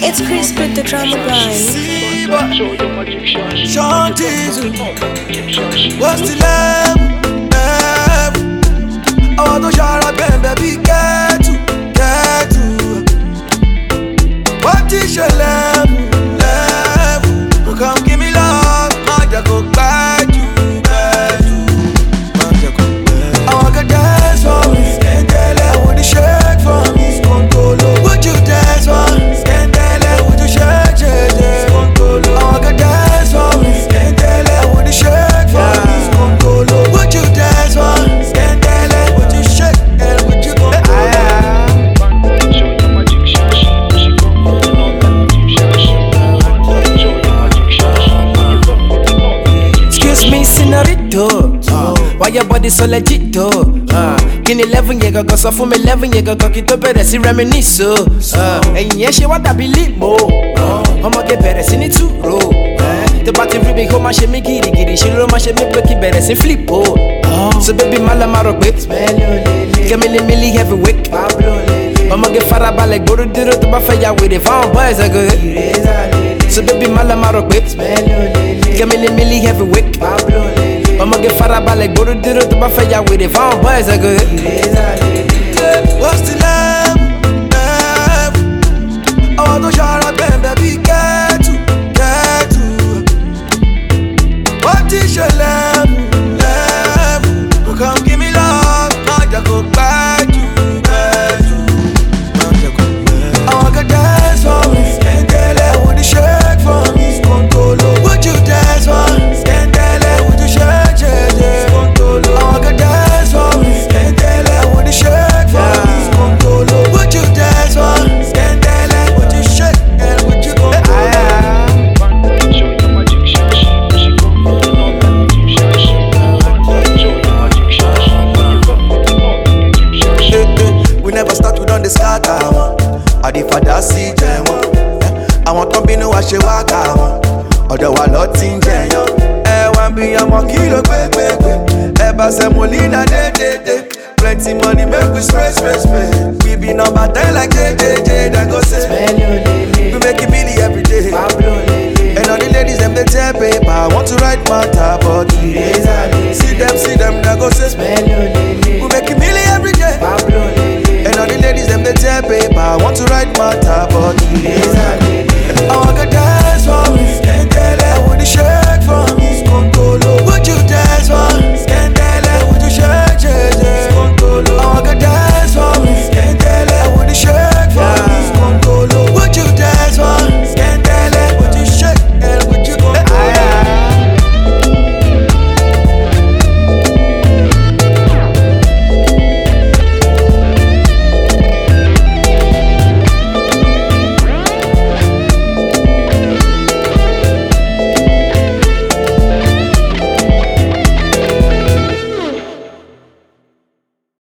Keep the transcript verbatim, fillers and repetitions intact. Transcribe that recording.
It's Chris with the drama grind. Sean Jesus, what's the level? I want to shout out, baby, get to, get to. What is your level? Level, come give me love, I just go back to, back to. I want to dance for me, I want to shake for me. Would you dance for me? Would you shake, shake, shake? I want to dance for me, I want to shake for me. Would you dance for me? Would you shake and would you go? Excuse me, senorito. Uh, why your body so legit, though? Uh, Kini eleven year go so for me eleven year go kito bere si reminisce. Uh, and yeah, she want to be limo. I'ma get better, see it too, bro. The party really go my shimmy giddy giddy. She roll my shimmy blocky better, see flip, oh. So baby, malamaro bit. Get me the milli heavyweight. I'ma get faraba like Boru Duro to Bafaya with the found boys are good. So baby, malamaro bit. Get me the milli heavyweight. I'ma get faraba like Boru Duro to Bafaya with the found boys are good. What's the level? I want to shout out, baby, get to, get to. What is your level? Level, come give me love, I just go back to, back to. I want to dance for me, I want to shake for me. Would you dance for me? Would you shake, shake, shake? I want to dance for me, I want to shake for me. Would you dance for me? Would you shake and would you go? We never start, we don't scatter. I the father see them. I want to be no wash your walk out. Although I lot in jail. Eh, one be a kilo quick, quick, quick. Eba se molina de de de. Plenty money make we spray, spray, spray. We be number ten like J J J. Then go say, we make it Billy every day. And all the ladies them they tear paper. I want to write matter, but see them, see them, then go say, we make it Billy every day. And all the ladies them they tear paper. I want to write matter, but